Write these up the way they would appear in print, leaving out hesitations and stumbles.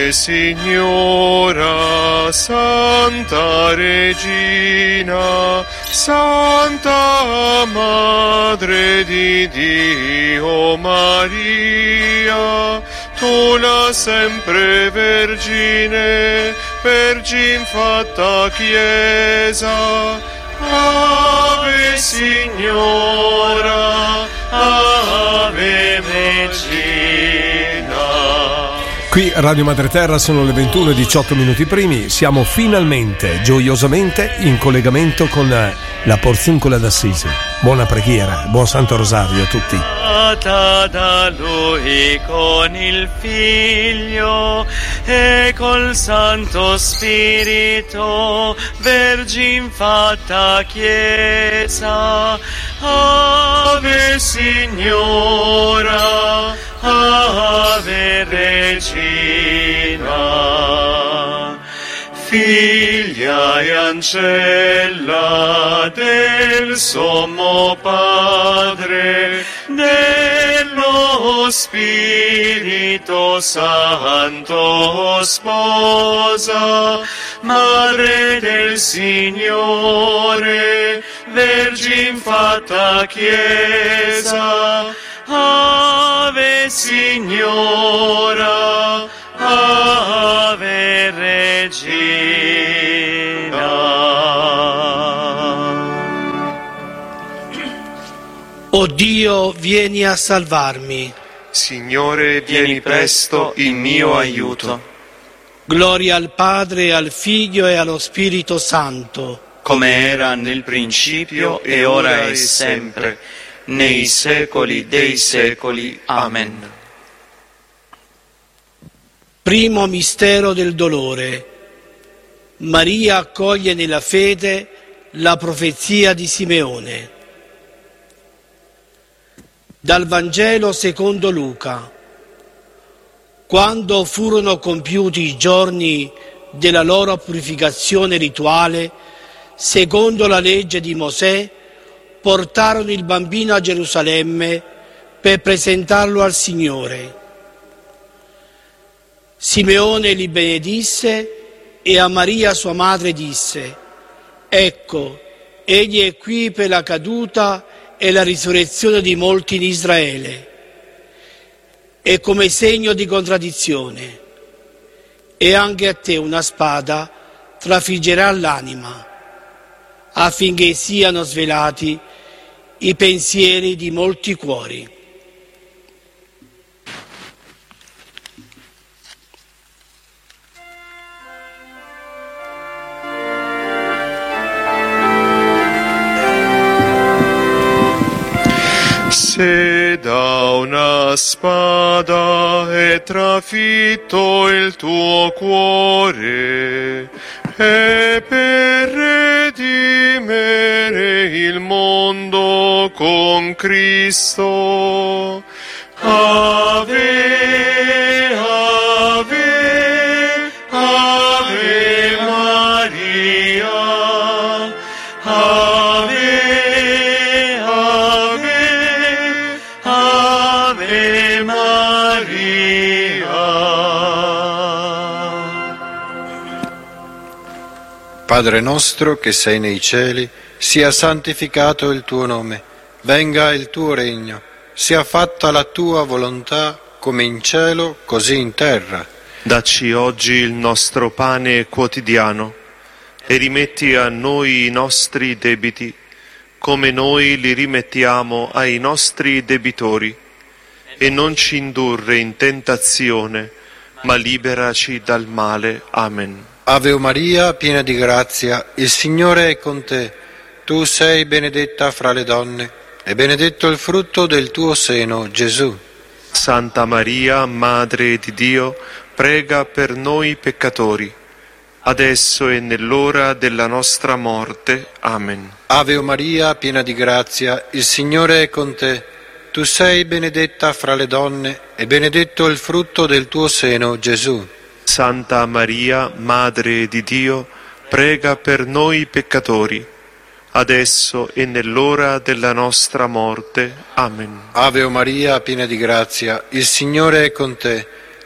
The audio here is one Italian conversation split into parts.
Ave Signora, Santa Regina, Santa Madre di Dio Maria, tu la sempre Vergine, Vergin fatta Chiesa. Ave Signora, Ave Regina. Qui Radio Madre Terra sono le 21:18 primi, siamo finalmente, gioiosamente in collegamento con la Porziuncola d'Assisi. Buona preghiera, buon Santo Rosario a tutti. Da Lui con il Figlio e col Santo Spirito, Vergin fatta Chiesa. Ave Signora, Ave Regina, figlia e ancella del Sommo Padre, dello Spirito Santo, sposa, Madre del Signore, Vergin fatta Chiesa. Ave Signora, Ave Regina. O Dio, vieni a salvarmi. Signore, vieni presto in mio aiuto. Gloria al Padre, al Figlio e allo Spirito Santo, come era nel principio e ora e sempre, nei secoli dei secoli. Amen. Primo mistero del dolore. Maria accoglie nella fede la profezia di Simeone. Dal Vangelo secondo Luca. Quando furono compiuti i giorni della loro purificazione rituale, secondo la legge di Mosè, portarono il bambino a Gerusalemme per presentarlo al Signore. Simeone li benedisse e a Maria sua madre disse: Ecco, egli è qui per la caduta e la risurrezione di molti in Israele, e come segno di contraddizione. E anche a te una spada trafiggerà l'anima, affinché siano svelati i pensieri di molti cuori. Se da una spada è trafitto il tuo cuore, e per redimere il mondo con Cristo. Ave, Ave, Ave Maria, Ave, Ave, Ave Maria. Padre nostro che sei nei cieli, sia santificato il tuo nome, venga il tuo regno, sia fatta la tua volontà come in cielo, così in terra. Dacci oggi il nostro pane quotidiano e rimetti a noi i nostri debiti, come noi li rimettiamo ai nostri debitori, e non ci indurre in tentazione, ma liberaci dal male. Amen. Ave Maria, piena di grazia, il Signore è con te. Tu sei benedetta fra le donne, e benedetto il frutto del tuo seno, Gesù. Santa Maria, Madre di Dio, prega per noi peccatori, adesso e nell'ora della nostra morte. Amen. Ave Maria, piena di grazia, il Signore è con te. Tu sei benedetta fra le donne, e benedetto il frutto del tuo seno, Gesù. Santa Maria, Madre di Dio, prega per noi peccatori, adesso e nell'ora della nostra morte. Amen. Ave Maria, piena di grazia, il Signore è con te.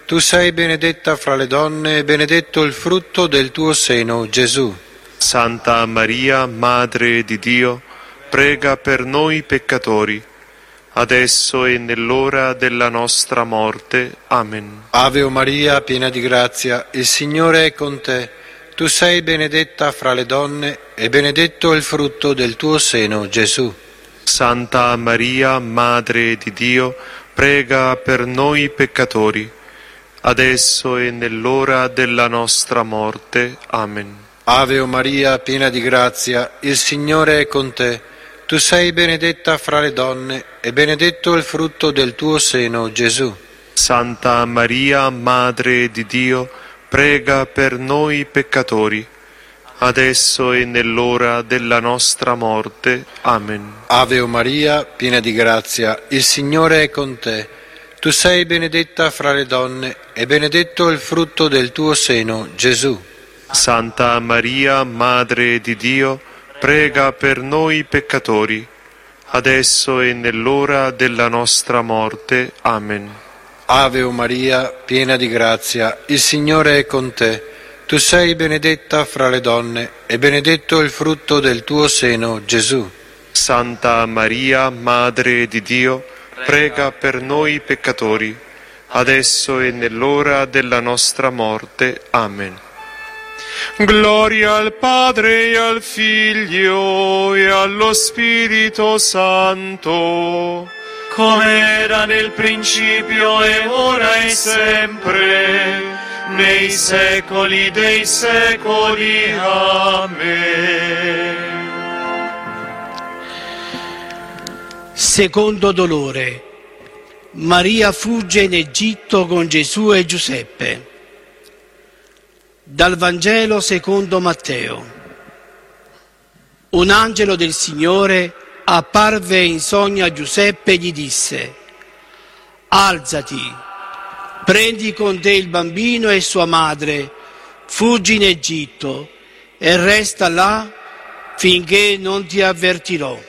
Tu sei benedetta fra le donne e benedetto il frutto del tuo seno, Gesù. Santa Maria, Madre di Dio, prega per noi peccatori, adesso e nell'ora della nostra morte. Amen. Ave Maria, piena di grazia, il Signore è con te. Tu sei benedetta fra le donne e benedetto il frutto del tuo seno, Gesù. Santa Maria, Madre di Dio, prega per noi peccatori, adesso e nell'ora della nostra morte. Amen. Ave Maria, piena di grazia, il Signore è con te. Tu sei benedetta fra le donne e benedetto il frutto del tuo seno, Gesù. Santa Maria, Madre di Dio, prega per noi peccatori, adesso e nell'ora della nostra morte. Amen. Ave Maria, piena di grazia, il Signore è con te. Tu sei benedetta fra le donne e benedetto il frutto del tuo seno, Gesù. Santa Maria, Madre di Dio, prega per noi peccatori, adesso e nell'ora della nostra morte. Amen. Ave Maria, piena di grazia, il Signore è con te. Tu sei benedetta fra le donne e benedetto il frutto del tuo seno, Gesù. Santa Maria, Madre di Dio, prega per noi peccatori, adesso e nell'ora della nostra morte. Amen. Gloria al Padre e al Figlio e allo Spirito Santo, come era nel principio e ora e sempre, nei secoli dei secoli. Amen. Secondo dolore. Maria fugge in Egitto con Gesù e Giuseppe. Dal Vangelo secondo Matteo. Un angelo del Signore apparve in sogno a Giuseppe e gli disse: alzati, prendi con te il bambino e sua madre, fuggi in Egitto e resta là finché non ti avvertirò.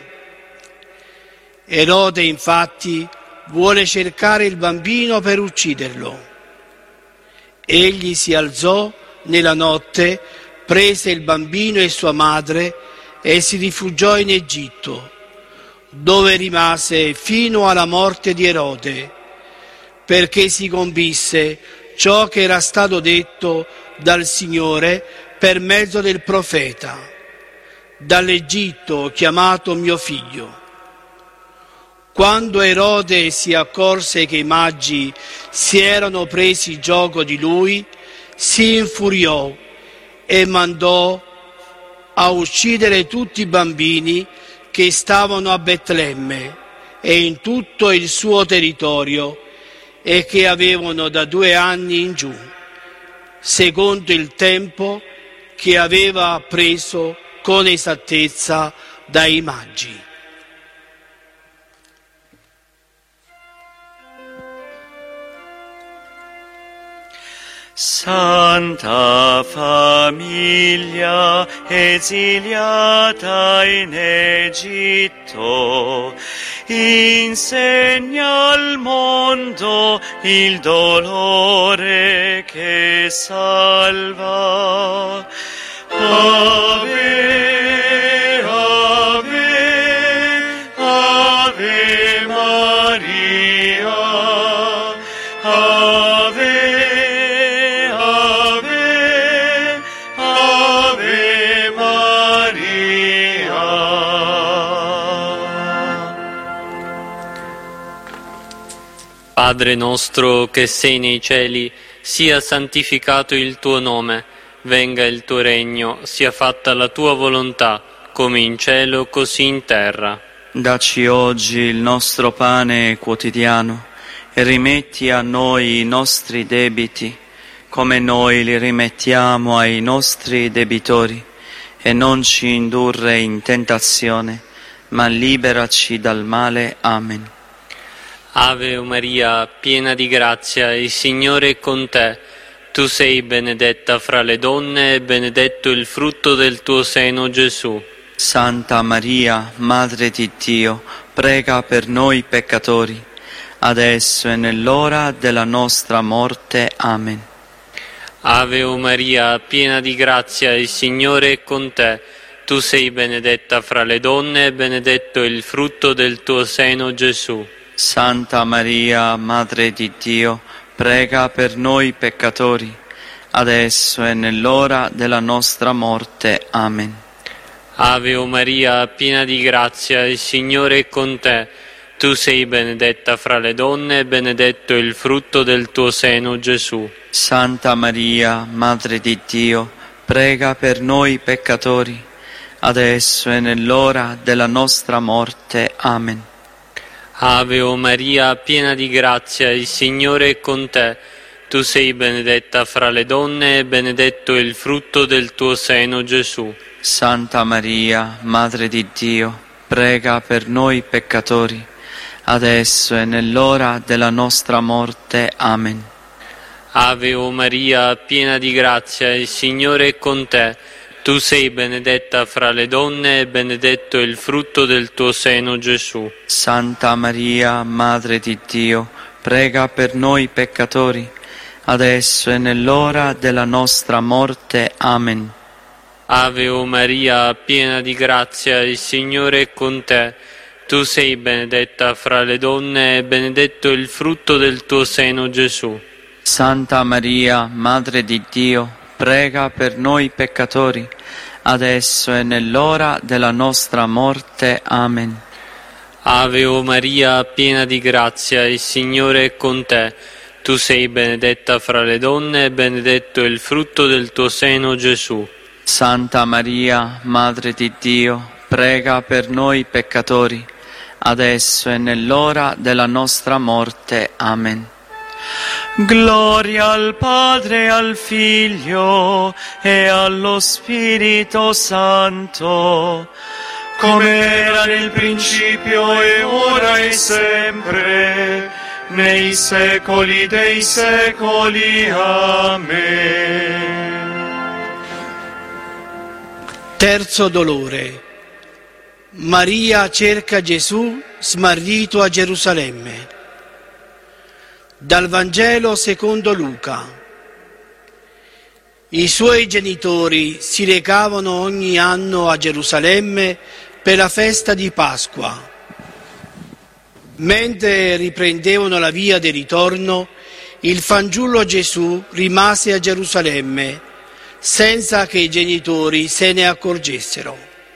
Erode infatti vuole cercare il bambino per ucciderlo. Egli si alzò nella notte, prese il bambino e sua madre e si rifugiò in Egitto, dove rimase fino alla morte di Erode, perché si compisse ciò che era stato detto dal Signore per mezzo del profeta: dall'Egitto ho chiamato mio figlio. Quando Erode si accorse che i magi si erano presi gioco di lui, si infuriò e mandò a uccidere tutti i bambini che stavano a Betlemme e in tutto il suo territorio e che avevano da 2 anni in giù, secondo il tempo che aveva preso con esattezza dai magi. Santa famiglia esiliata in Egitto, insegna al mondo il dolore che salva. Ave, Ave, Ave Maria, Ave. Padre nostro che sei nei cieli, sia santificato il tuo nome, venga il tuo regno, sia fatta la tua volontà, come in cielo così in terra. Dacci oggi il nostro pane quotidiano e rimetti a noi i nostri debiti, come noi li rimettiamo ai nostri debitori, e non ci indurre in tentazione, ma liberaci dal male. Amen. Ave Maria, piena di grazia, il Signore è con te. Tu sei benedetta fra le donne e benedetto il frutto del tuo seno, Gesù. Santa Maria, Madre di Dio, prega per noi peccatori, adesso e nell'ora della nostra morte. Amen. Ave o Maria, piena di grazia, il Signore è con te. Tu sei benedetta fra le donne e benedetto il frutto del tuo seno, Gesù. Santa Maria, Madre di Dio, prega per noi peccatori, adesso e nell'ora della nostra morte. Amen. Ave o Maria, piena di grazia, il Signore è con te. Tu sei benedetta fra le donne e benedetto il frutto del tuo seno, Gesù. Santa Maria, Madre di Dio, prega per noi peccatori, adesso e nell'ora della nostra morte. Amen. Ave o Maria, piena di grazia, il Signore è con te. Tu sei benedetta fra le donne e benedetto il frutto del tuo seno, Gesù. Santa Maria, Madre di Dio, prega per noi peccatori, adesso e nell'ora della nostra morte. Amen. Ave o Maria, piena di grazia, il Signore è con te. Tu sei benedetta fra le donne e benedetto il frutto del tuo seno, Gesù. Santa Maria, Madre di Dio, prega per noi peccatori, adesso e nell'ora della nostra morte. Amen. Ave o Maria, piena di grazia, il Signore è con te. Tu sei benedetta fra le donne e benedetto il frutto del tuo seno, Gesù. Santa Maria, Madre di Dio, prega per noi peccatori, adesso e nell'ora della nostra morte. Amen. Ave o Maria, piena di grazia, il Signore è con te. Tu sei benedetta fra le donne e benedetto il frutto del tuo seno, Gesù. Santa Maria, Madre di Dio, prega per noi peccatori, adesso e nell'ora della nostra morte. Amen. Gloria al Padre, al Figlio e allo Spirito Santo, come era nel principio e ora e sempre, nei secoli dei secoli. Amen. Terzo dolore. Maria cerca Gesù smarrito a Gerusalemme. Dal Vangelo secondo Luca. I suoi genitori si recavano ogni anno a Gerusalemme per la festa di Pasqua. Mentre riprendevano la via del ritorno, il fanciullo Gesù rimase a Gerusalemme senza che i genitori se ne accorgessero.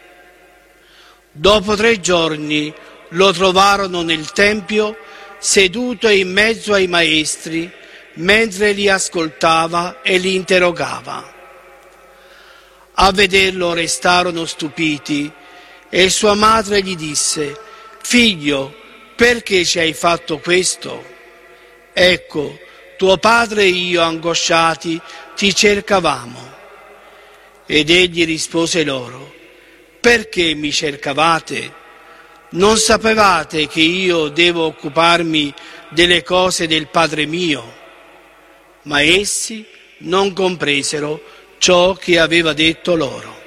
Dopo 3 giorni lo trovarono nel Tempio seduto in mezzo ai maestri, mentre li ascoltava e li interrogava. A vederlo restarono stupiti e sua madre gli disse: «Figlio, perché ci hai fatto questo? Ecco, tuo padre e io angosciati ti cercavamo». Ed egli rispose loro: «Perché mi cercavate? Non sapevate che io devo occuparmi delle cose del Padre mio?» Ma essi non compresero ciò che aveva detto loro.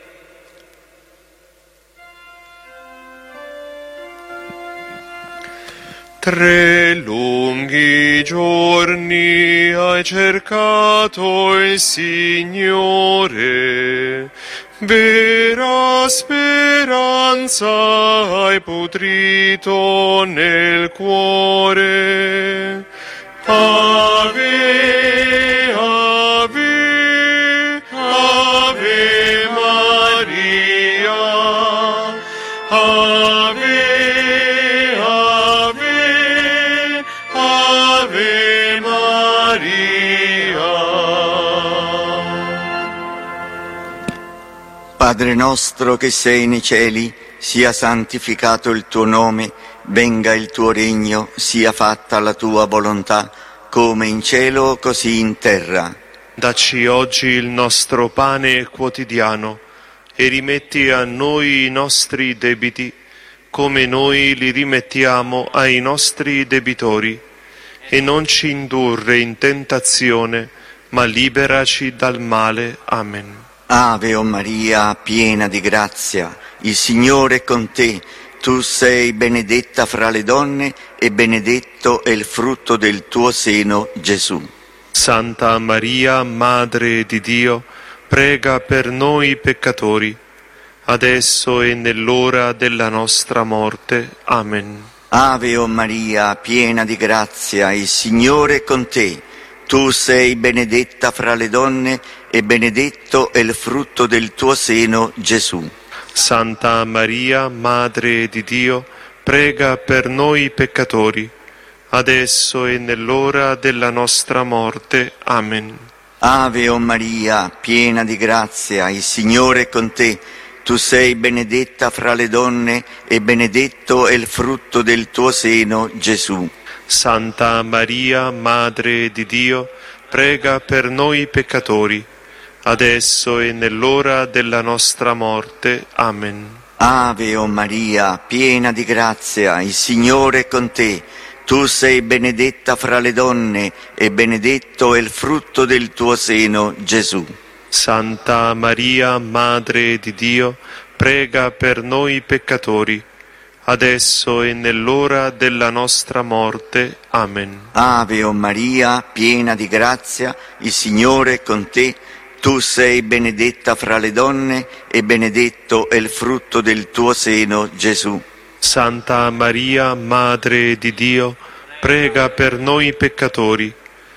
Tre lunghi giorni hai cercato il Signore, vera speranza hai putrito nel cuore. Ave, ave, ave Maria, ave, ave, ave Maria. Padre nostro che sei nei cieli, sia santificato il tuo nome, venga il tuo regno, sia fatta la tua volontà, come in cielo così in terra. Dacci oggi il nostro pane quotidiano e rimetti a noi i nostri debiti, come noi li rimettiamo ai nostri debitori, e non ci indurre in tentazione, ma liberaci dal male. Amen. Ave o Maria, piena di grazia, il Signore è con te. tu sei benedetta fra le donne e benedetto è il frutto del tuo seno, Gesù. Santa Maria, Madre di Dio, prega per noi peccatori, adesso e nell'ora della nostra morte. Amen. Ave o Maria, piena di grazia, il Signore è con te. Tu sei benedetta fra le donne e benedetto è il frutto del tuo seno, Gesù. Santa Maria, Madre di Dio, prega per noi peccatori, adesso e nell'ora della nostra morte. Amen. Ave o Maria, piena di grazia, il Signore è con te. Tu sei benedetta fra le donne e benedetto è il frutto del tuo seno, Gesù. Santa Maria, Madre di Dio, prega per noi peccatori, adesso e nell'ora della nostra morte. Amen. Ave o Maria, piena di grazia, il Signore è con te. Tu sei benedetta fra le donne e benedetto è il frutto del tuo seno, Gesù. Santa Maria, Madre di Dio, prega per noi peccatori, adesso e nell'ora della nostra morte. Amen. Ave o Maria, piena di grazia, il Signore è con te. Tu sei benedetta fra le donne e benedetto è il frutto del tuo seno, Gesù. Santa Maria, Madre di Dio, prega per noi peccatori,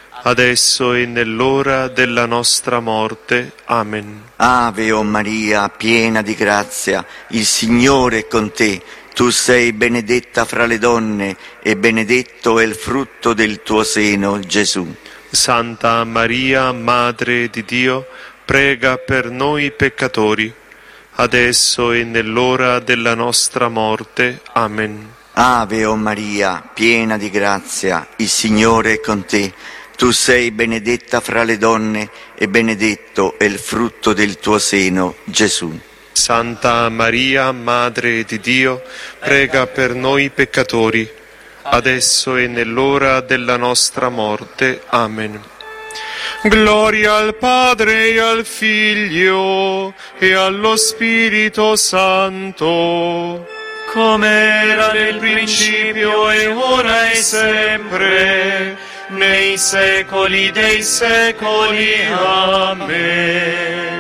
adesso e nell'ora della nostra morte. Amen. Ave o Maria, piena di grazia, il Signore è con te. Tu sei benedetta fra le donne e benedetto è il frutto del tuo seno, Gesù. Santa Maria, Madre di Dio, prega per noi peccatori, adesso e nell'ora della nostra morte. Amen. Ave o Maria, piena di grazia, il Signore è con te. Tu sei benedetta fra le donne e benedetto è il frutto del tuo seno, Gesù. Santa Maria, Madre di Dio, prega per noi peccatori, adesso e nell'ora della nostra morte. Amen. Gloria al Padre e al Figlio e allo Spirito Santo, come era nel principio e ora e sempre, nei secoli dei secoli. Amen.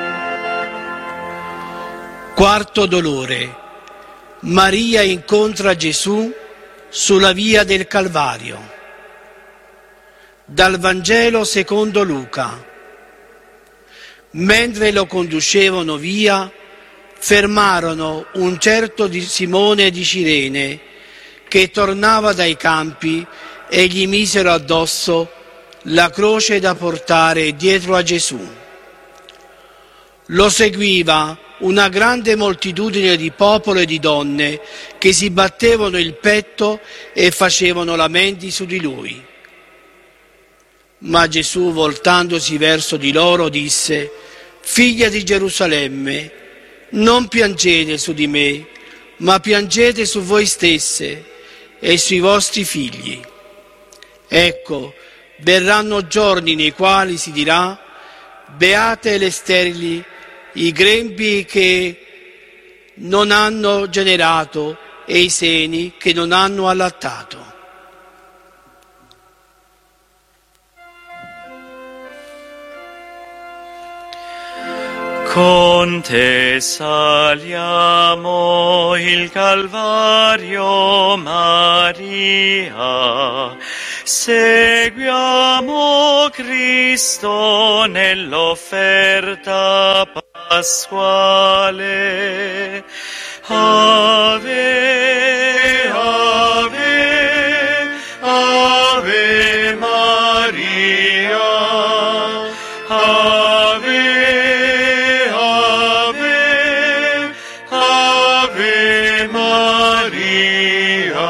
Quarto dolore. Maria incontra Gesù sulla via del Calvario. Dal Vangelo secondo Luca. Mentre lo conducevano via, fermarono un certo di Simone di Cirene che tornava dai campi e gli misero addosso la croce da portare dietro a Gesù. Lo seguiva una grande moltitudine di popolo e di donne che si battevano il petto e facevano lamenti su di lui. Ma Gesù, voltandosi verso di loro, disse: «Figlia di Gerusalemme, non piangete su di me, ma piangete su voi stesse e sui vostri figli. Ecco, verranno giorni nei quali si dirà: beate le sterili, i grembi che non hanno generato e i seni che non hanno allattato». Con te saliamo il Calvario, Maria, seguiamo Cristo nell'offerta pasquale. Ave, ave, ave Maria, ave, ave, ave Maria.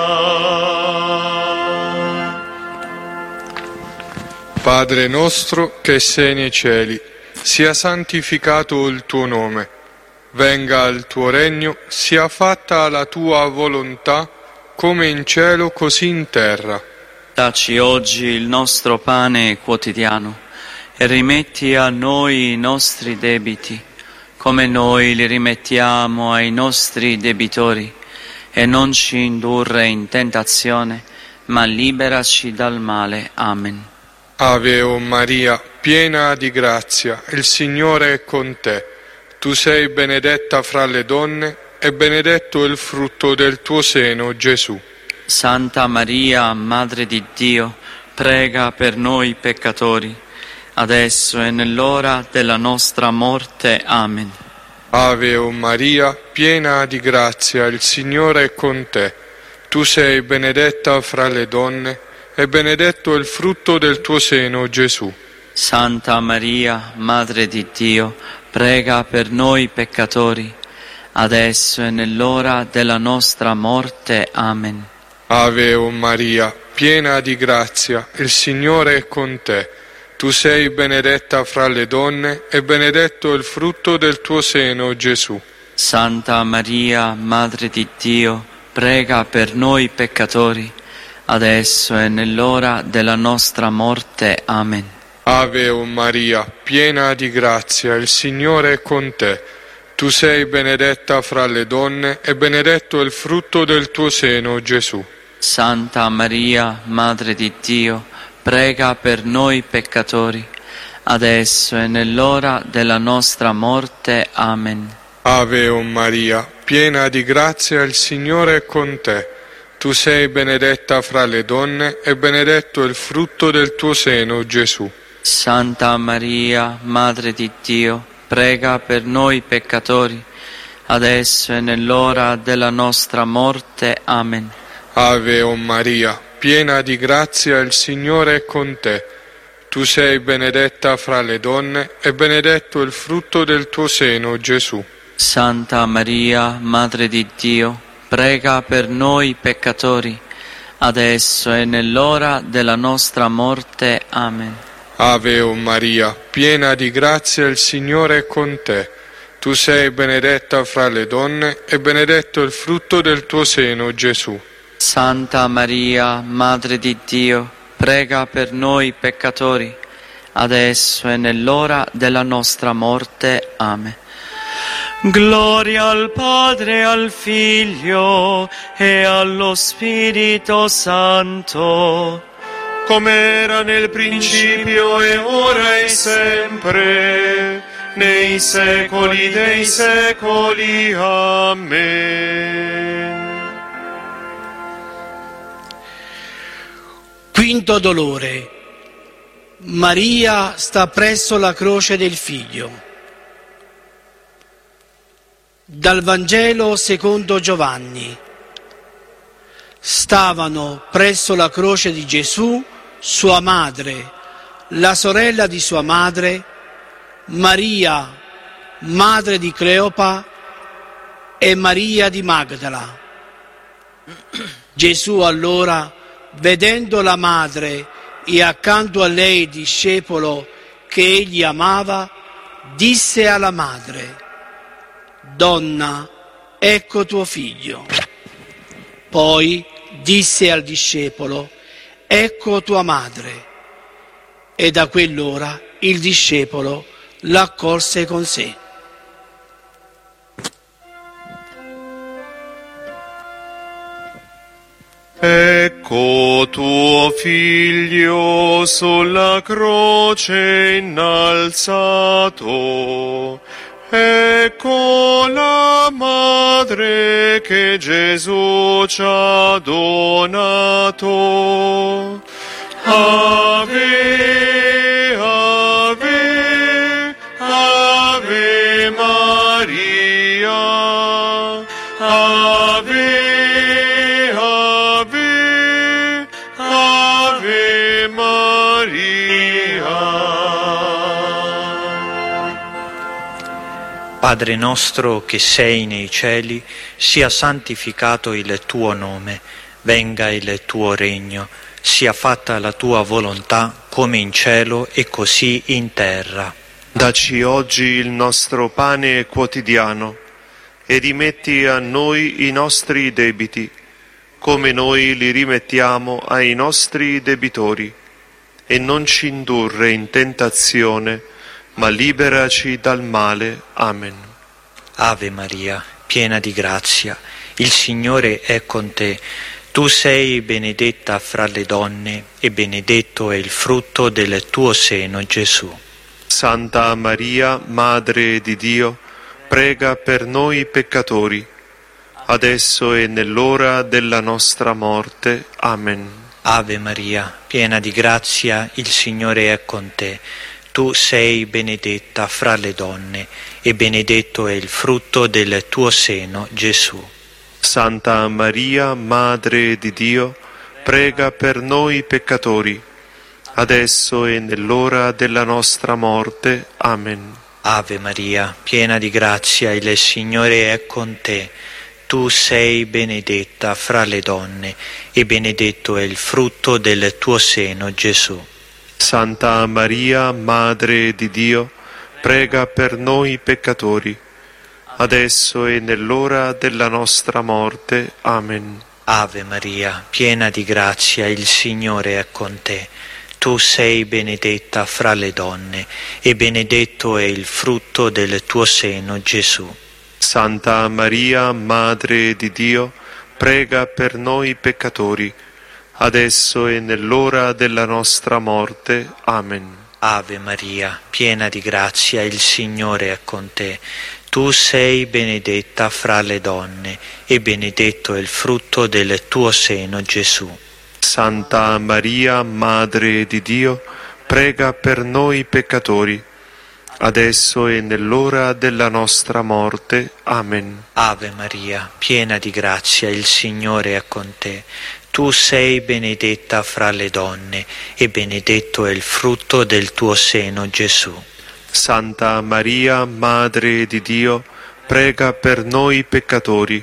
Padre nostro che sei nei cieli, sia santificato il tuo nome. Venga il tuo regno, sia fatta la tua volontà, come in cielo così in terra. Dacci oggi il nostro pane quotidiano e rimetti a noi i nostri debiti, come noi li rimettiamo ai nostri debitori. e non ci indurre in tentazione, ma liberaci dal male. Amen. Ave o Maria, piena di grazia, il Signore è con te. Tu sei benedetta fra le donne e benedetto il frutto del tuo seno, Gesù. Santa Maria, Madre di Dio, prega per noi peccatori, adesso e nell'ora della nostra morte. Amen. Ave o Maria, piena di grazia, il Signore è con te. Tu sei benedetta fra le donne e benedetto il frutto del tuo seno, Gesù. Santa Maria, Madre di Dio, prega per noi peccatori, adesso e nell'ora della nostra morte. Amen. Ave o Maria, piena di grazia, il Signore è con te. Tu sei benedetta fra le donne e benedetto il frutto del tuo seno, Gesù. Santa Maria, Madre di Dio, prega per noi peccatori, adesso e nell'ora della nostra morte. Amen. Ave o Maria, piena di grazia, il Signore è con te. Tu sei benedetta fra le donne e benedetto il frutto del tuo seno, Gesù. Santa Maria, Madre di Dio, prega per noi peccatori, adesso e nell'ora della nostra morte. Amen. Ave o Maria, piena di grazia, il Signore è con te. Tu sei benedetta fra le donne e benedetto il frutto del tuo seno, Gesù. Santa Maria, Madre di Dio, prega per noi peccatori, adesso e nell'ora della nostra morte. Amen. Ave o Maria, piena di grazia, il Signore è con te. Tu sei benedetta fra le donne e benedetto il frutto del tuo seno, Gesù. Santa Maria, Madre di Dio, prega per noi peccatori, adesso e nell'ora della nostra morte. Amen. Ave o Maria, piena di grazia, il Signore è con te. Tu sei benedetta fra le donne e benedetto il frutto del tuo seno, Gesù. Santa Maria, Madre di Dio, prega per noi peccatori, adesso e nell'ora della nostra morte. Amen. Gloria al Padre, al Figlio e allo Spirito Santo, come era nel principio e ora e sempre, nei secoli dei secoli. Amen. Quinto dolore. Maria sta presso la croce del Figlio. Dal Vangelo secondo Giovanni. Stavano presso la croce di Gesù sua madre, la sorella di sua madre, Maria, madre di Cleopa, e Maria di Magdala. Gesù allora, vedendo la madre e accanto a lei il discepolo che egli amava, disse alla madre: «Donna, ecco tuo figlio». Poi disse al discepolo: «Ecco tua madre». E da quell'ora il discepolo l'accolse con sé. Ecco tuo figlio sulla croce innalzato, ecco la madre che Gesù ci ha donato. Ave, ave, ave Maria, ave, ave, ave Maria. Padre nostro che sei nei cieli, sia santificato il tuo nome, venga il tuo regno, sia fatta la tua volontà come in cielo e così in terra. Dacci oggi il nostro pane quotidiano e rimetti a noi i nostri debiti, come noi li rimettiamo ai nostri debitori, e non ci indurre in tentazione, ma liberaci dal male. Amen. Ave Maria, piena di grazia, il Signore è con te. Tu sei benedetta fra le donne e benedetto è il frutto del tuo seno, Gesù. Santa Maria, Madre di Dio, prega per noi peccatori, adesso e nell'ora della nostra morte. Amen. Ave Maria, piena di grazia, il Signore è con te. Tu sei benedetta fra le donne e benedetto è il frutto del tuo seno, Gesù. Santa Maria, Madre di Dio, prega per noi peccatori, adesso e nell'ora della nostra morte. Amen. Ave Maria, piena di grazia, il Signore è con te. Tu sei benedetta fra le donne e benedetto è il frutto del tuo seno, Gesù. Santa Maria, Madre di Dio, prega per noi peccatori, adesso e nell'ora della nostra morte. Amen. Ave Maria, piena di grazia, il Signore è con te. Tu sei benedetta fra le donne e benedetto è il frutto del tuo seno, Gesù. Santa Maria, Madre di Dio, prega per noi peccatori, adesso e nell'ora della nostra morte. Amen. Ave Maria, piena di grazia, il Signore è con te. Tu sei benedetta fra le donne e benedetto è il frutto del tuo seno, Gesù. Santa Maria, Madre di Dio, prega per noi peccatori, adesso e nell'ora della nostra morte. Amen. Ave Maria, piena di grazia, il Signore è con te. Tu sei benedetta fra le donne e benedetto è il frutto del tuo seno, Gesù. Santa Maria, Madre di Dio, prega per noi peccatori,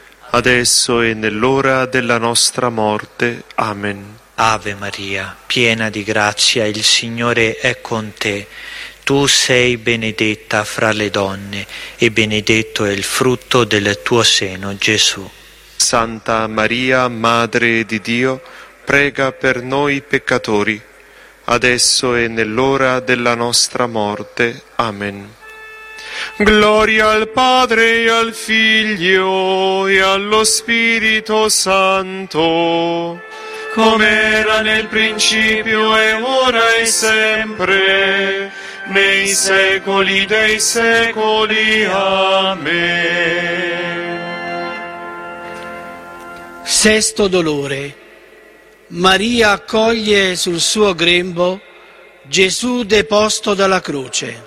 adesso e nell'ora della nostra morte. Amen. Ave Maria, piena di grazia, il Signore è con te. Tu sei benedetta fra le donne e benedetto è il frutto del tuo seno, Gesù. Santa Maria, Madre di Dio, prega per noi peccatori, adesso e nell'ora della nostra morte. Amen. Gloria al Padre e al Figlio e allo Spirito Santo, come era nel principio e ora e sempre, nei secoli dei secoli. Amen. Sesto dolore. Maria accoglie sul suo grembo Gesù deposto dalla croce.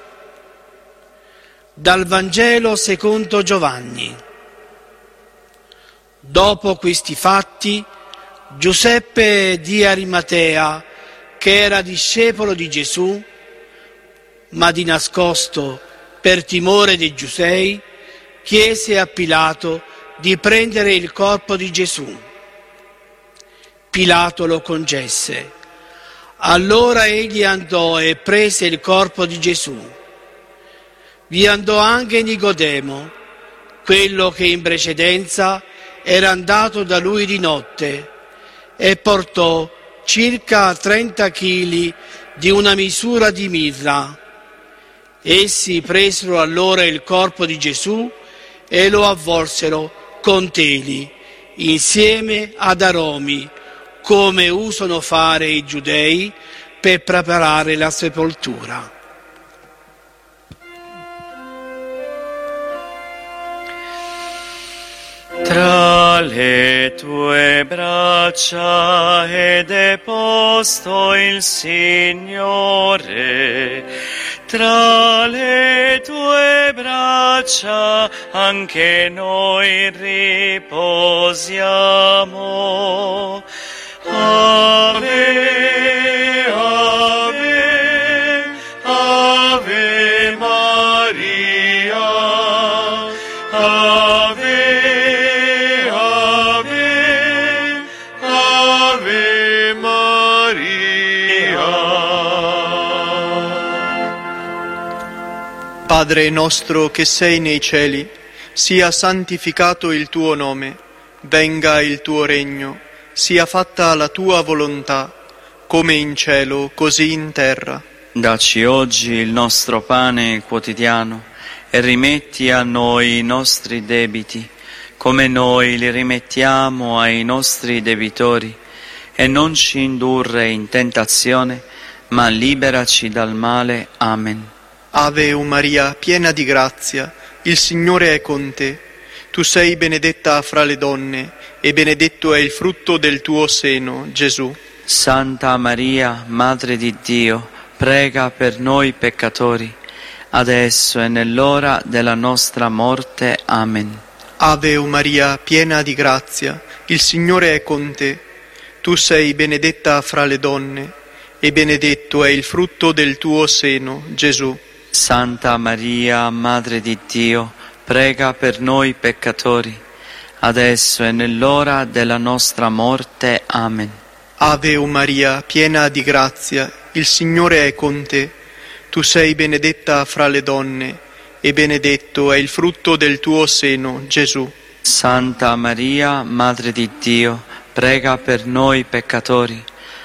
Dal Vangelo secondo Giovanni. Dopo questi fatti, Giuseppe di Arimatea, che era discepolo di Gesù, ma di nascosto per timore dei Giudei, chiese a Pilato di prendere il corpo di Gesù. Pilato lo concesse. Allora egli andò e prese il corpo di Gesù. Vi andò anche Nicodemo, quello che in precedenza era andato da lui di notte, e portò circa 30 chili di una misura di mirra. Essi presero allora il corpo di Gesù e lo avvolsero con teli, insieme ad aromi, come usano fare i giudei per preparare la sepoltura. Tra le tue braccia è deposto il Signore, tra le tue braccia anche noi riposiamo. Ave, ave, ave Maria, ave, ave, ave Maria. Padre nostro che sei nei cieli, sia santificato il tuo nome, venga il tuo regno, sia fatta la tua volontà, come in cielo, così in terra. Dacci oggi il nostro pane quotidiano e rimetti a noi i nostri debiti, come noi li rimettiamo ai nostri debitori, e non ci indurre in tentazione, ma liberaci dal male. Amen. Ave Maria, piena di grazia, il Signore è con te. Tu sei benedetta fra le donne, e benedetto è il frutto del tuo seno, Gesù. Santa Maria, Madre di Dio, prega per noi peccatori, adesso e nell'ora della nostra morte. Amen. Ave Maria, piena di grazia, il Signore è con te. Tu sei benedetta fra le donne, e benedetto è il frutto del tuo seno, Gesù. Santa Maria, Madre di Dio, prega per noi peccatori, adesso e nell'ora della nostra morte. Amen. Ave Maria, piena di grazia, il Signore è con te. Tu sei benedetta fra le donne, e benedetto è il frutto del tuo seno, Gesù. Santa Maria, Madre di Dio, prega per noi peccatori,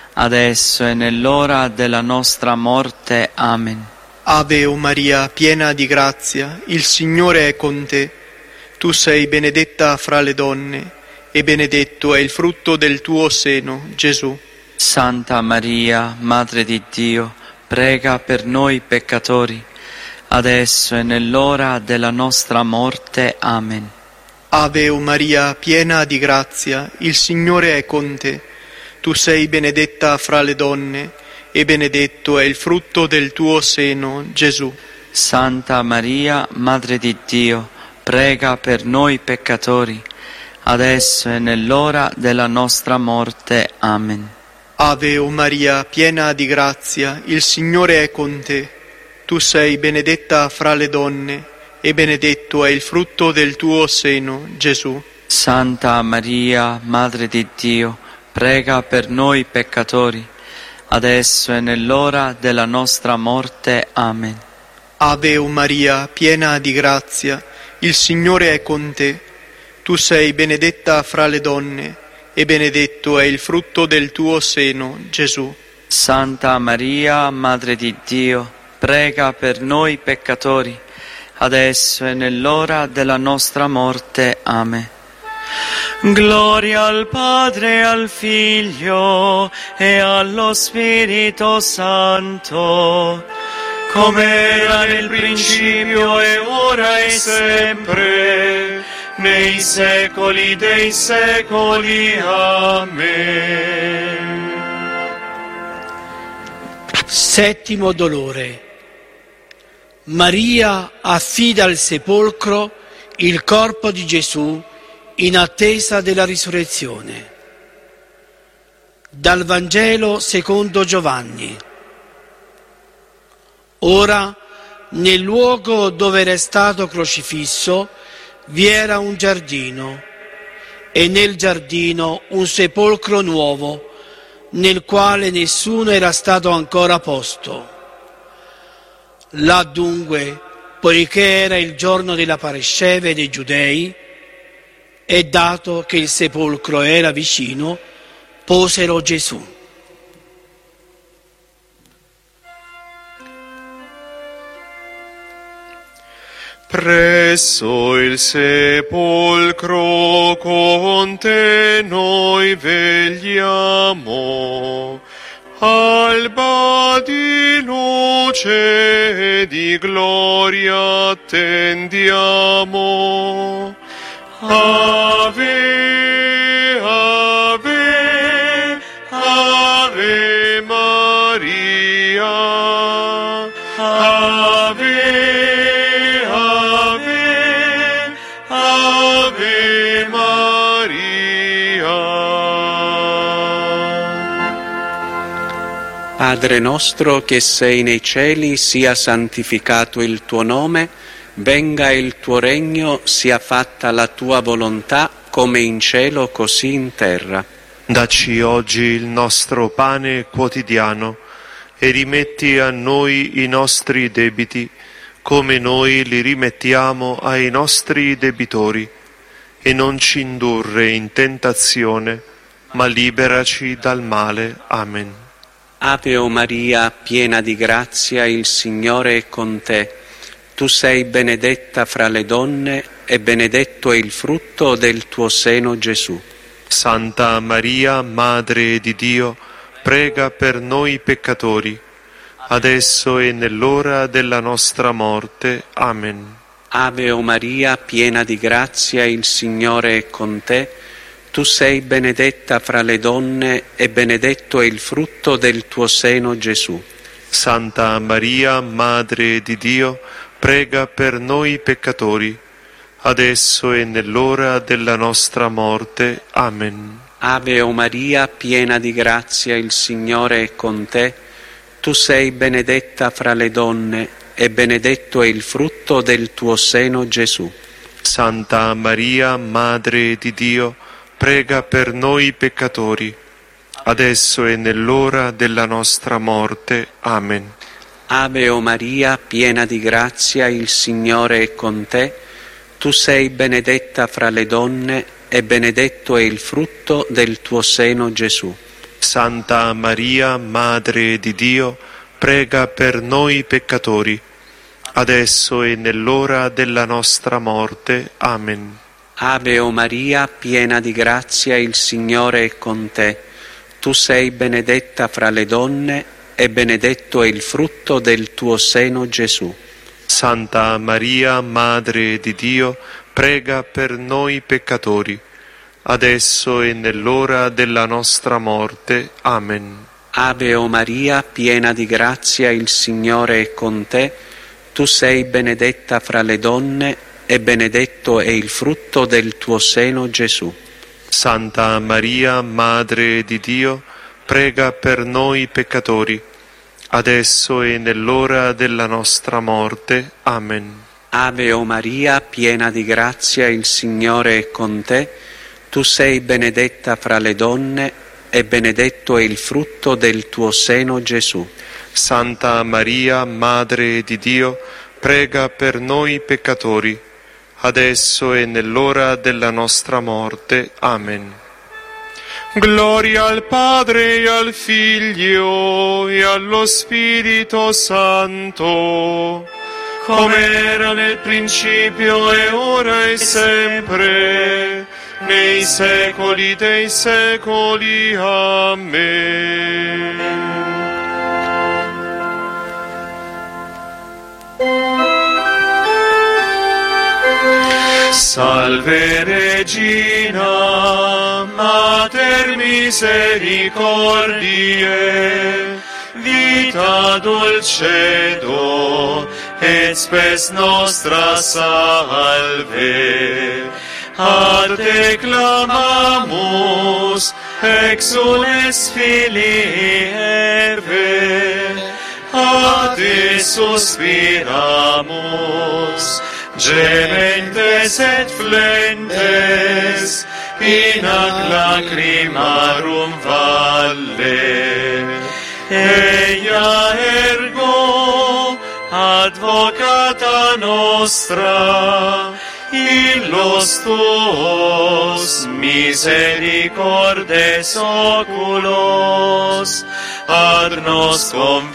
adesso e nell'ora della nostra morte. Amen. Ave Maria, piena di grazia, il Signore è con te. Tu sei benedetta fra le donne, e benedetto è il frutto del tuo seno, Gesù. Santa Maria, Madre di Dio, prega per noi peccatori, adesso e nell'ora della nostra morte. Amen. Ave Maria, piena di grazia, il Signore è con te. Tu sei benedetta fra le donne, e benedetto è il frutto del tuo seno, Gesù. Santa Maria, Madre di Dio, prega per noi peccatori, adesso e nell'ora della nostra morte. Amen. Ave Maria, piena di grazia, il Signore è con te. Tu sei benedetta fra le donne, e benedetto è il frutto del tuo seno, Gesù. Santa Maria, Madre di Dio, prega per noi peccatori, adesso e nell'ora della nostra morte. Amen. Ave Maria, piena di grazia, il Signore è con te. Tu sei benedetta fra le donne, e benedetto è il frutto del tuo seno, Gesù. Santa Maria, Madre di Dio, prega per noi peccatori, adesso e nell'ora della nostra morte. Amen. Gloria al Padre, al Figlio e allo Spirito Santo, come era nel principio e ora e sempre, nei secoli dei secoli. Amen. Settimo dolore. Maria affida al sepolcro il corpo di Gesù in attesa della risurrezione. Dal Vangelo secondo Giovanni. Ora, nel luogo dove era stato crocifisso, vi era un giardino, e nel giardino un sepolcro nuovo, nel quale nessuno era stato ancora posto. Là dunque, poiché era il giorno della Paresceve dei Giudei, e dato che il sepolcro era vicino, posero Gesù. Presso il sepolcro con te noi vegliamo, alba di luce e di gloria attendiamo. Ave, ave, ave Maria, ave, ave, ave Maria. Padre nostro che sei nei cieli, sia santificato il tuo nome, venga il tuo regno, sia fatta la tua volontà, come in cielo così in terra. Dacci oggi il nostro pane quotidiano e rimetti a noi i nostri debiti, come noi li rimettiamo ai nostri debitori, e non ci indurre in tentazione, ma liberaci dal male. Amen. Ave Maria, piena di grazia, il Signore è con te. Tu sei benedetta fra le donne, e benedetto è il frutto del tuo seno, Gesù. Santa Maria, Madre di Dio, prega per noi peccatori, adesso e nell'ora della nostra morte. Amen. Ave o Maria, piena di grazia, il Signore è con te. Tu sei benedetta fra le donne e benedetto è il frutto del tuo seno, Gesù. Santa Maria, Madre di Dio, prega per noi peccatori, adesso e nell'ora della nostra morte. Amen. Ave o Maria, piena di grazia, il Signore è con te. Tu sei benedetta fra le donne e benedetto è il frutto del tuo seno, Gesù. Santa Maria, Madre di Dio, prega per noi peccatori, adesso e nell'ora della nostra morte. Amen. Ave o Maria, piena di grazia, il Signore è con te. Tu sei benedetta fra le donne e benedetto è il frutto del tuo seno, Gesù. Santa Maria, Madre di Dio, prega per noi peccatori, adesso e nell'ora della nostra morte. Amen. Ave o Maria, piena di grazia, il Signore è con te. Tu sei benedetta fra le donne e benedetto è il frutto del tuo seno, Gesù. Santa Maria, Madre di Dio, prega per noi peccatori, adesso e nell'ora della nostra morte. Amen. Ave o Maria, piena di grazia, il Signore è con te. Tu sei benedetta fra le donne e benedetto è il frutto del tuo seno, Gesù. Santa Maria, Madre di Dio, prega per noi peccatori, adesso e nell'ora della nostra morte. Amen. Ave o Maria, piena di grazia, il Signore è con te. Tu sei benedetta fra le donne e benedetto è il frutto del tuo seno, Gesù. Santa Maria, Madre di Dio, prega per noi peccatori, adesso e nell'ora della nostra morte. Amen. Gloria al Padre e al Figlio e allo Spirito Santo, come era nel principio e ora e sempre, nei secoli dei secoli. Amen. Salve Regina, Mater misericordiae, vita dulcedo, et spes nostra salve. A te clamamus, exules filii Eve, a te suspiramus, gementes et flentes, in ac lacrimarum valle. Eia ergo, advocata nostra, illos tuos misericordes oculos, ad nos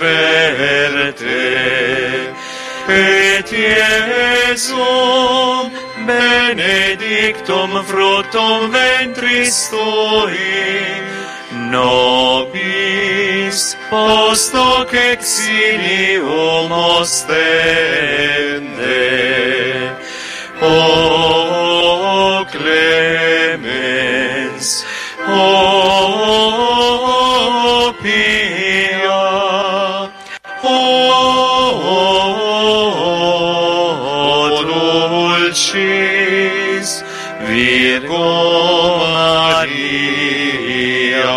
converte. Et Iesum benedictum fructum ventris tui, nobis post hoc exilium ostende. O clemens, o pia, o dulcis Virgo Maria.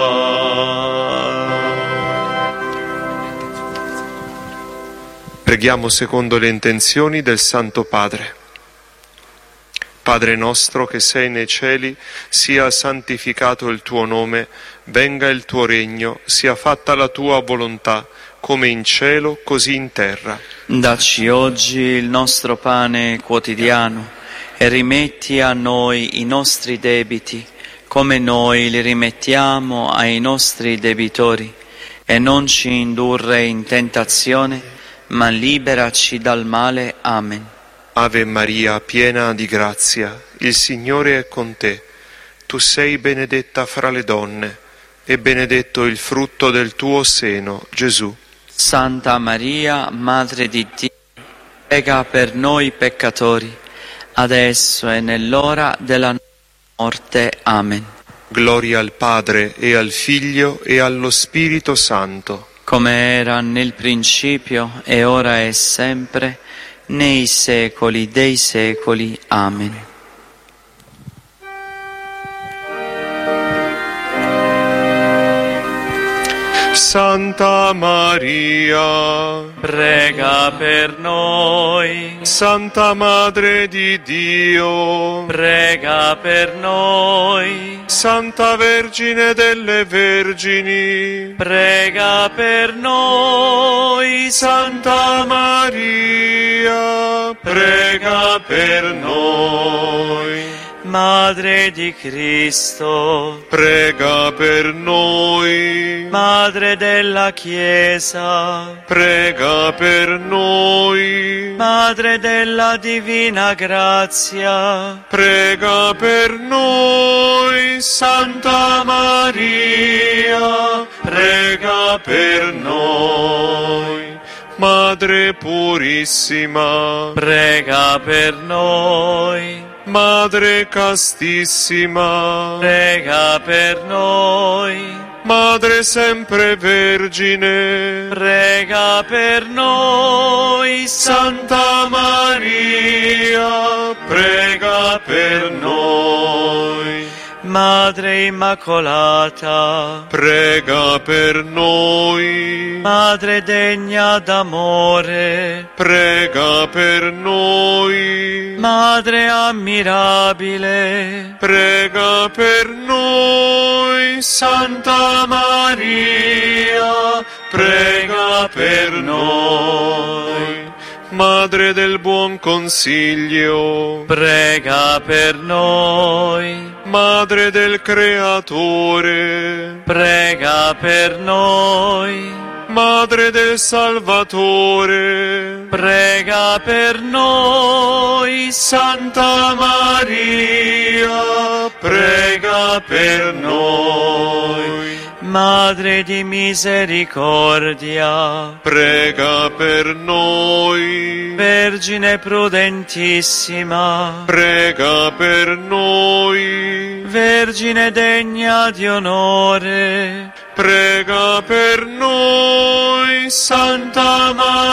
Preghiamo secondo le intenzioni del Santo Padre. Padre nostro che sei nei cieli, sia santificato il tuo nome, venga il tuo regno, sia fatta la tua volontà, come in cielo, così in terra. Dacci oggi il nostro pane quotidiano e rimetti a noi i nostri debiti, come noi li rimettiamo ai nostri debitori, e non ci indurre in tentazione, ma liberaci dal male. Amen. Ave Maria, piena di grazia, il Signore è con te. Tu sei benedetta fra le donne, e benedetto il frutto del tuo seno, Gesù. Santa Maria, Madre di Dio, prega per noi peccatori, adesso e nell'ora della nostra morte. Amen. Gloria al Padre, e al Figlio, e allo Spirito Santo. Come era nel principio, e ora e sempre, nei secoli dei secoli. Amen. Santa Maria, prega per noi. Santa Madre di Dio, prega per noi. Santa Vergine delle Vergini, prega per noi. Santa Maria, prega per noi. Madre di Cristo, prega per noi. Madre della Chiesa, prega per noi. Madre della Divina Grazia, prega per noi. Santa Maria, prega per noi. Madre purissima, prega per noi. Madre castissima, prega per noi. Madre sempre Vergine, prega per noi. Santa Maria, prega per noi. Madre Immacolata, prega per noi. Madre degna d'amore, prega per noi. Madre ammirabile, prega per noi. Santa Maria, prega per noi. Madre del buon consiglio, prega per noi. Madre del Creatore, prega per noi. Madre del Salvatore, prega per noi. Santa Maria, prega per noi. Madre di misericordia, prega per noi. Vergine prudentissima, prega per noi. Vergine degna di onore, prega per noi. Santa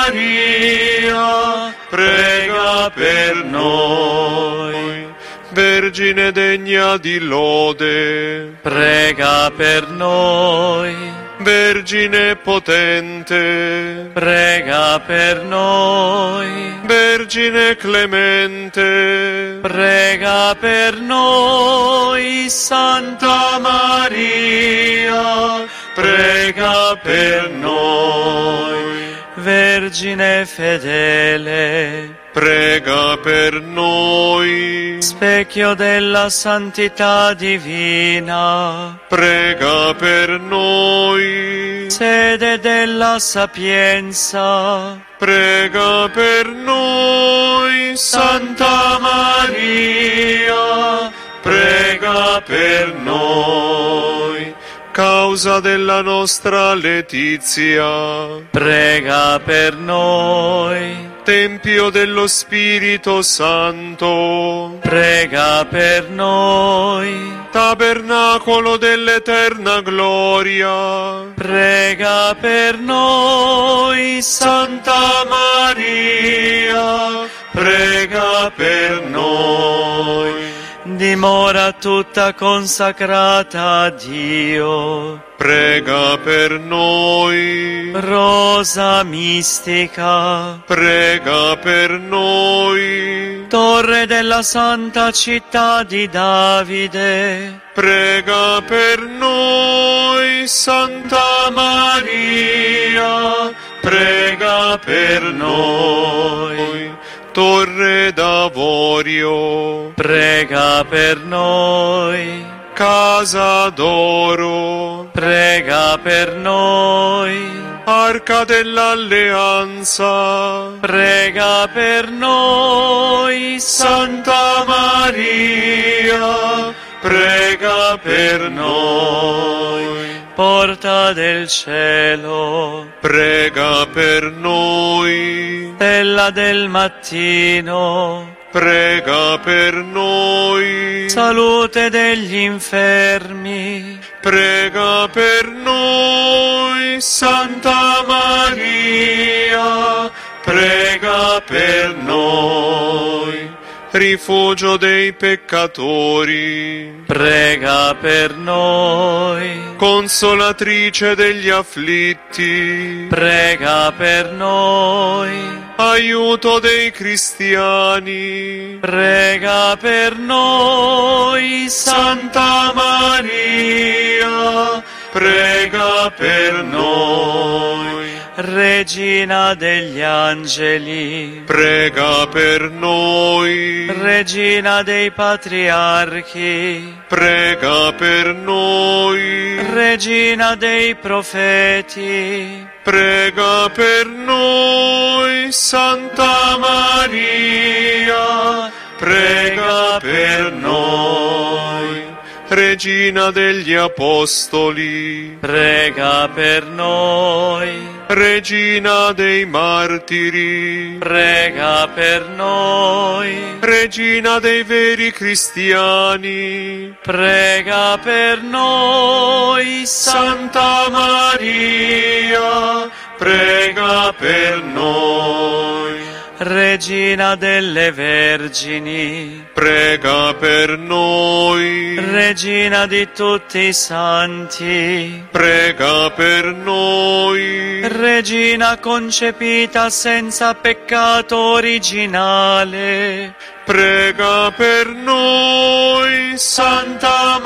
Maria, prega per noi. Vergine degna di lode, prega per noi. Vergine potente, prega per noi. Vergine clemente, prega per noi. Santa Maria, prega per noi. Vergine fedele, prega per noi. Specchio della santità divina, prega per noi. Sede della sapienza, prega per noi. Santa Maria, prega per noi. Causa della nostra letizia, prega per noi. Tempio dello Spirito Santo, prega per noi. Tabernacolo dell'eterna gloria, prega per noi. Santa Maria, prega per noi. Dimora tutta consacrata a Dio, prega per noi. Rosa mistica, prega per noi. Torre della santa città di Davide, prega per noi. Santa Maria, prega per noi. Torre d'Avorio, prega per noi. casa d'oro, prega per noi. Arca dell'Alleanza, Prega per noi. Santa Maria, prega per noi. Porta del cielo, Prega per noi. stella del mattino, Prega per noi. salute degli infermi, Prega per noi. Santa Maria, prega per noi. Rifugio dei peccatori, prega per noi. consolatrice degli afflitti, Prega per noi. aiuto dei cristiani, Prega per noi. Santa Maria, prega per noi. Regina degli angeli, Prega per noi, Regina dei patriarchi, prega per noi, Regina dei profeti, prega per noi. Santa Maria, prega per noi. Regina degli apostoli, prega per noi. Regina dei martiri, Prega per noi. Regina dei veri cristiani, Prega per noi. Santa Maria, prega per noi. Regina delle Vergini, Prega per noi. Regina di tutti i santi, Prega per noi. Regina concepita senza peccato originale, Prega per noi. Santa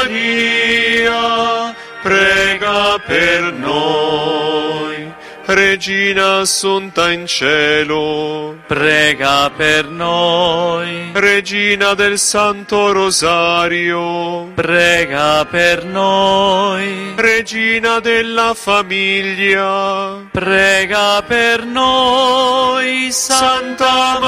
Maria, prega per noi. Regina assunta in cielo, prega per noi. Regina del Santo Rosario, Prega per noi. Regina della famiglia, Prega per noi. Santa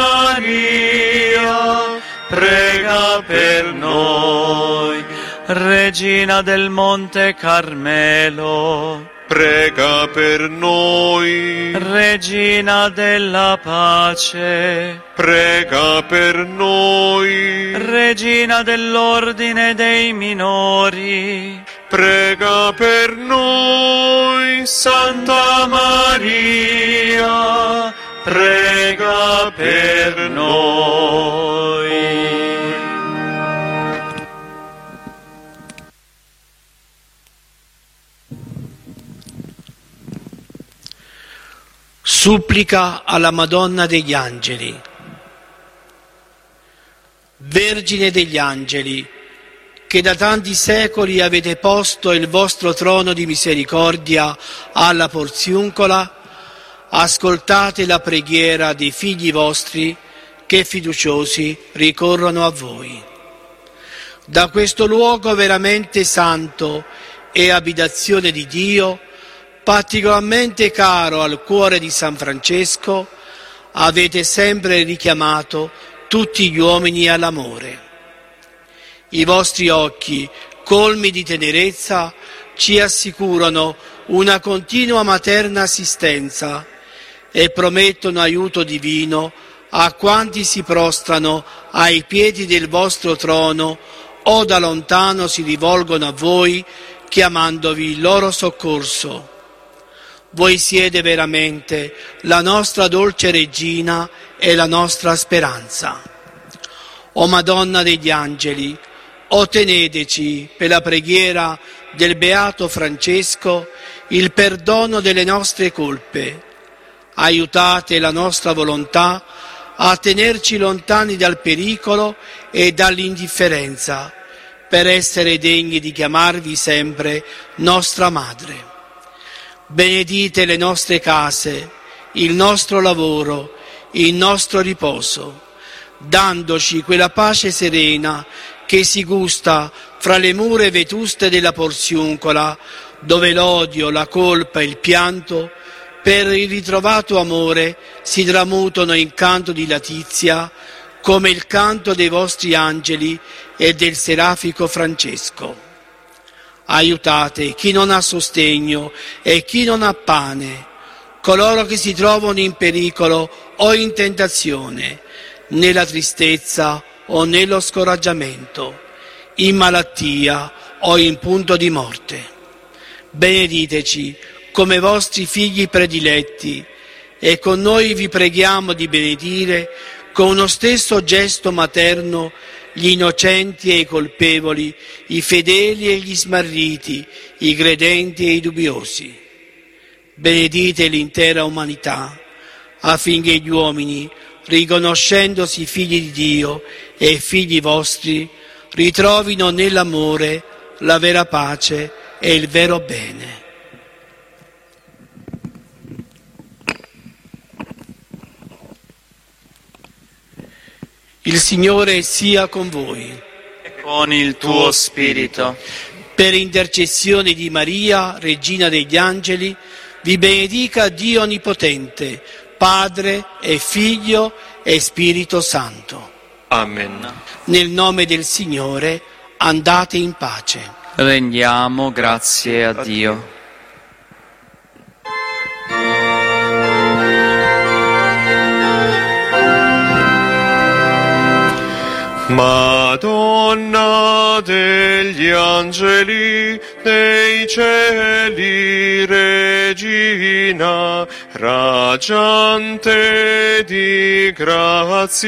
Maria, prega per noi. Regina del Monte Carmelo, Prega per noi. Regina della pace, Prega per noi. Regina dell'ordine dei minori, Prega per noi. Santa Maria, prega per noi. Supplica alla Madonna degli Angeli. Vergine degli Angeli, che da tanti secoli avete posto il vostro trono di misericordia alla Porziuncola, ascoltate la preghiera dei figli vostri che fiduciosi ricorrono a voi. Da questo luogo veramente santo e abitazione di Dio, particolarmente caro al cuore di San Francesco, avete sempre richiamato tutti gli uomini all'amore. I vostri occhi, colmi di tenerezza, ci assicurano una continua materna assistenza e promettono aiuto divino a quanti si prostrano ai piedi del vostro trono o da lontano si rivolgono a voi chiamandovi il loro soccorso. Voi siete veramente la nostra dolce regina e la nostra speranza. O Madonna degli Angeli, otteneteci per la preghiera del Beato Francesco il perdono delle nostre colpe. Aiutate la nostra volontà a tenerci lontani dal pericolo e dall'indifferenza, per essere degni di chiamarvi sempre nostra Madre. Benedite le nostre case, il nostro lavoro, il nostro riposo, dandoci quella pace serena che si gusta fra le mura vetuste della Porziuncola, dove l'odio, la colpa e il pianto per il ritrovato amore si tramutano in canto di latizia, come il canto dei vostri angeli e del serafico Francesco. Aiutate chi non ha sostegno e chi non ha pane, coloro che si trovano in pericolo o in tentazione, nella tristezza o nello scoraggiamento, in malattia o in punto di morte. Benediteci come vostri figli prediletti e con noi vi preghiamo di benedire con uno stesso gesto materno gli innocenti e i colpevoli, i fedeli e gli smarriti, i credenti e i dubbiosi. Benedite l'intera umanità, affinché gli uomini, riconoscendosi figli di Dio e figli vostri, ritrovino nell'amore la vera pace e il vero bene. Il Signore sia con voi. E con il tuo spirito. Per intercessione di Maria, Regina degli Angeli, vi benedica Dio Onnipotente, Padre e Figlio e Spirito Santo. Amen. Nel nome del Signore andate in pace. Rendiamo grazie a Dio. Madonna degli angeli, dei cieli, Regina, raggiante di grazia,